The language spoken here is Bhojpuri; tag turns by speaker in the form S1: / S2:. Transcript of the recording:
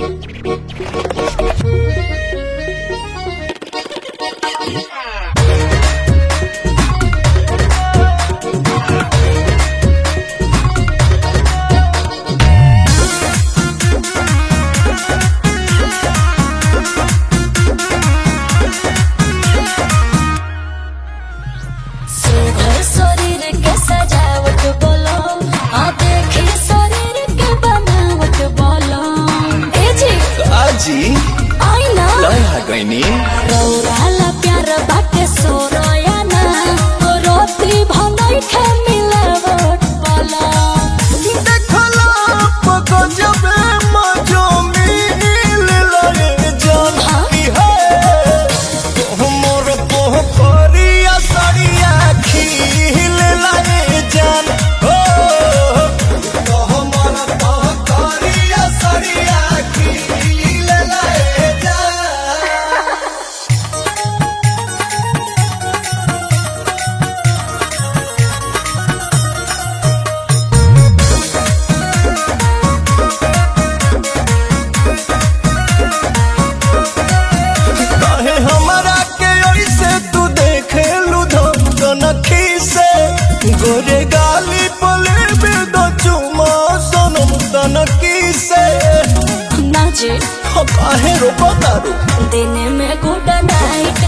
S1: जी आईना लया गईनी
S2: रौराला प्यार बाटे सोरोया ना रोती भंगई खे मिलावट वाला
S1: देखला पको जब मजो मिल लगे जान की है मोर पोह परिया सरिया खिल लगे जान हो मोर पोह परिया सरिया गोरे गाली पले बेदो चुमा सनम तनकी से
S2: नाचे
S1: काहे रो बतारू
S2: दिन में गुड नाइट